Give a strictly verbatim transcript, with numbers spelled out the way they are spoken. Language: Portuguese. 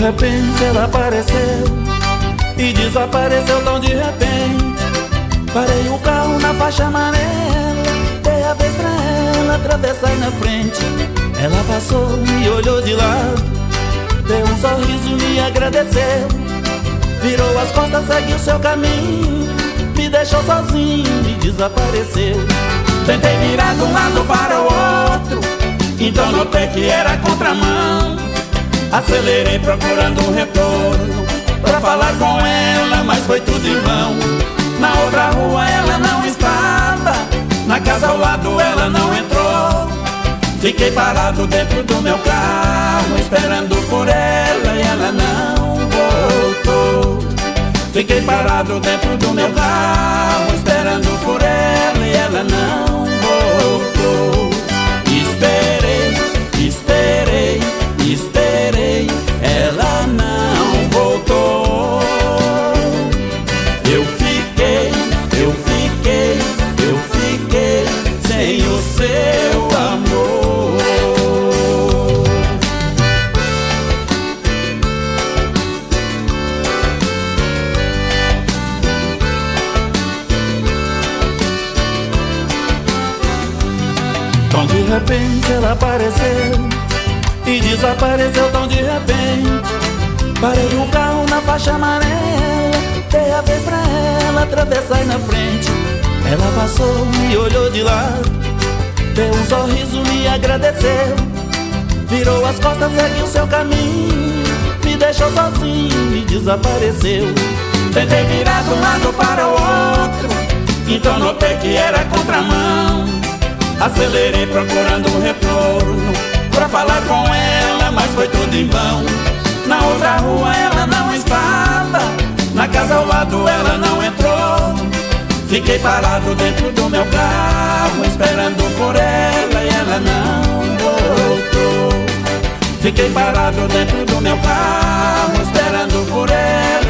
repente ela apareceu e desapareceu tão de repente. Parei o carro na faixa amarela, dei a vez pra ela atravessar na frente. Ela passou, me olhou de lado, deu um sorriso, me agradeceu, virou as costas, seguiu seu caminho, me deixou sozinho e desapareceu. Tentei virar de um lado para o outro, então notei que era contramão. Acelerei procurando um retorno pra falar com ela, mas foi tudo em vão. Na outra rua ela não estava, na casa ao lado ela não entrou. Fiquei parado dentro do meu carro, esperando por ela e ela não voltou. Fiquei parado dentro do meu carro, esperando por ela e ela não voltou. Esperei, esperei, esperei, ela não voltou. Eu fiquei, eu fiquei, eu fiquei sem o seu amor. Tão de repente ela apareceu e desapareceu tão de repente. Parei o carro na faixa amarela, dei a vez pra ela atravessar na frente. Ela passou, me olhou de lado, deu um sorriso, me agradeceu, virou as costas, seguiu seu caminho, me deixou sozinho e desapareceu. Tentei virar de um lado para o outro, então notei que era contramão. Acelerei procurando um retorno pra falar com ela, mas foi tudo em vão. Na outra rua ela não estava, na casa ao lado ela não entrou. Fiquei parado dentro do meu carro, esperando por ela e ela não voltou. Fiquei parado dentro do meu carro, esperando por ela